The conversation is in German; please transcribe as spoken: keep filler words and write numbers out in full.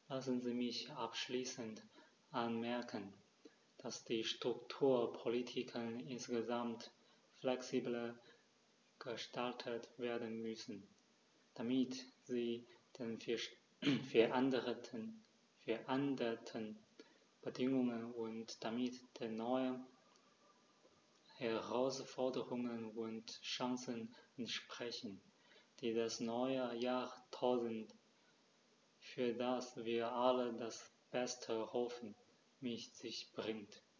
Lassen Sie mich abschließend anmerken, dass die Strukturpolitiken insgesamt flexibler gestaltet werden müssen, damit sie den veränderten, veränderten Bedingungen und damit den neuen Herausforderungen und Chancen entsprechen, die das neue Jahrtausend, für das wir alle das Beste hoffen, mit sich bringt.